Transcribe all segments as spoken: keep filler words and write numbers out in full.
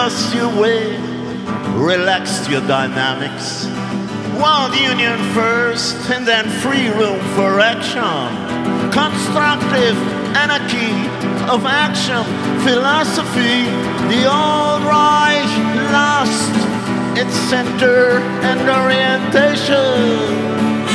lost your way, relaxed your dynamics. World union first, and then free room for action. Constructive anarchy of action, philosophy. The old Reich lost its center and orientation.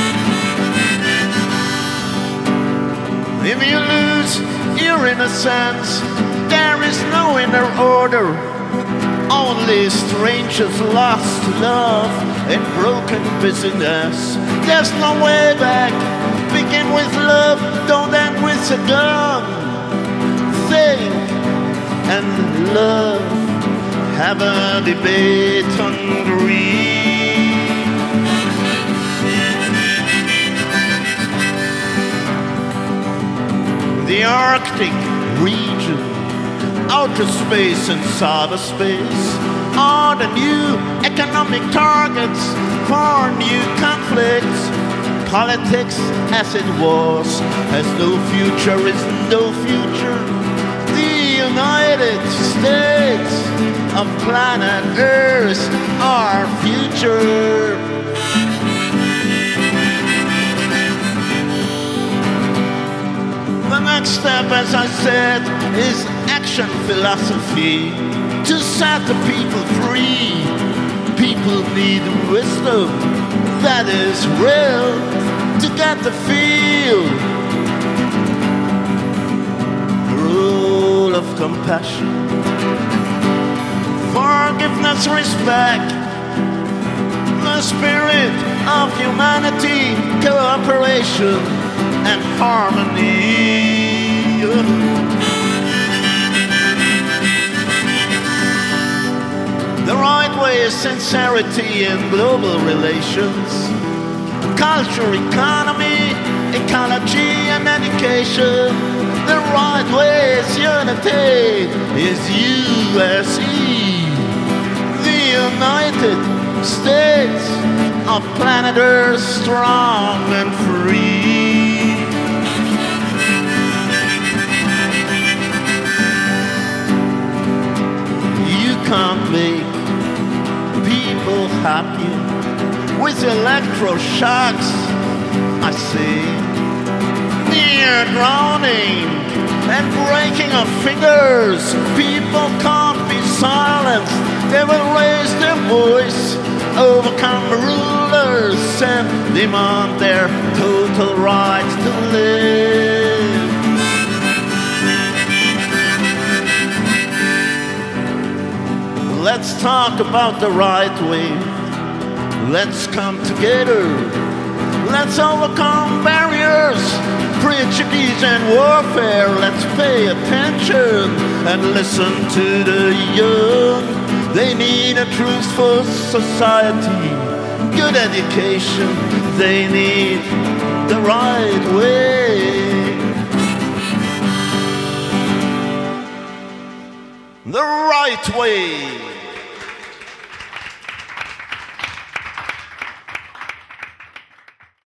If you lose your innocence, there is no inner order. Only strangers lost love and broken business. There's no way back. Begin with love, don't end with a gun. Think and love. Have a debate on greed. The Arctic region, outer space and cyberspace are the new economic targets for new conflicts. Politics as it was has no future, is no future. The United States of planet Earth, our future. The next step, as I said, is action philosophy to set the people free. People need wisdom that is real to get the feel. The rule of compassion, forgiveness, respect, the spirit of humanity, cooperation and harmony. The right way is sincerity in global relations, culture, economy, ecology and education. The right way is unity, is U S E, the United States of planet Earth, strong and free. You can't make people happy with electroshocks, I see. Near drowning and breaking of fingers, people can't be silenced. They will raise their voice, overcome rulers and demand their total right to live. Let's talk about the right way. Let's come together. Let's overcome barriers, prejudice and warfare. Let's pay attention and listen to the young. They need a truthful society, good education. They need the right way. The right way.